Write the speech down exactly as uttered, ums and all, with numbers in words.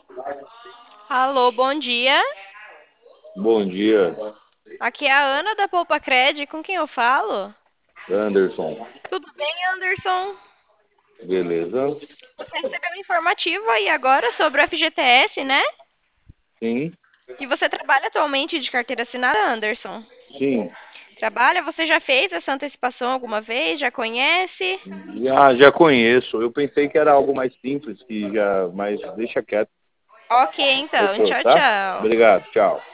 Alô, bom dia. Bom dia, Aqui é a Ana da Poupa Cred. Com quem eu falo? Anderson. Tudo bem, Anderson? Beleza? Você recebeu um informativo aí agora sobre o F G T S, né? Sim, E você trabalha atualmente de carteira assinada, Anderson? sim. Trabalha? Você já fez essa antecipação alguma vez? Já conhece? Já, já conheço. Eu pensei que era algo mais simples, que já, mas deixa quieto. Ok, então. Fechou, Tchau, tá? tchau. Obrigado, tchau.